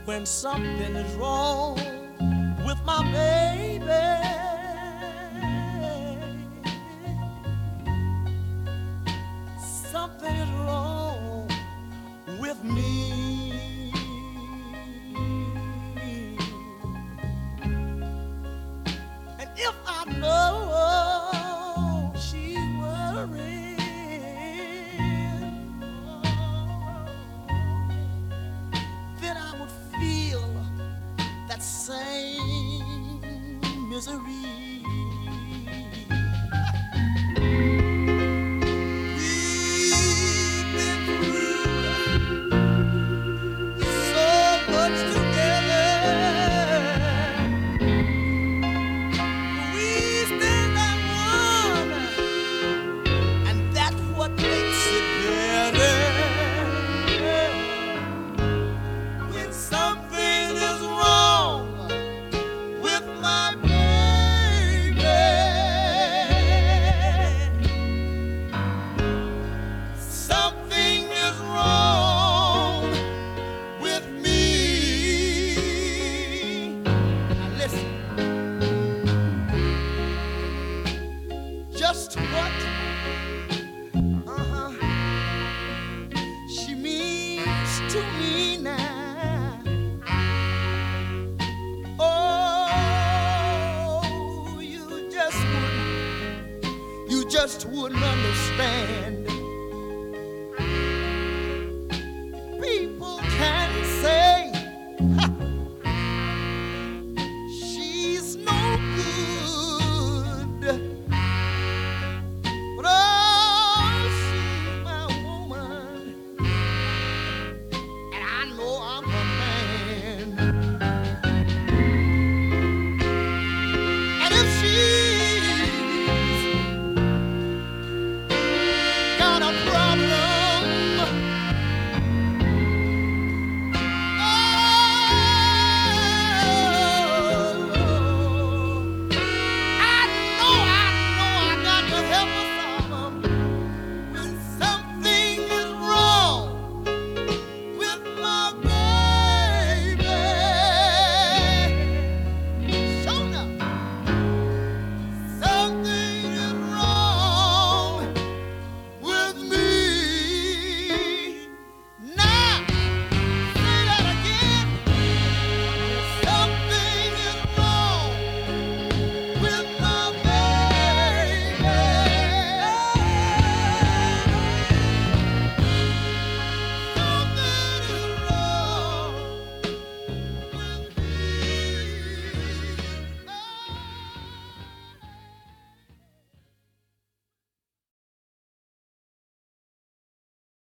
when something is wrong with my baby. Something is wrong with me. And if I know she's worried, then I would feel that same misery. Just what she means to me now. Oh, you just wouldn't understand.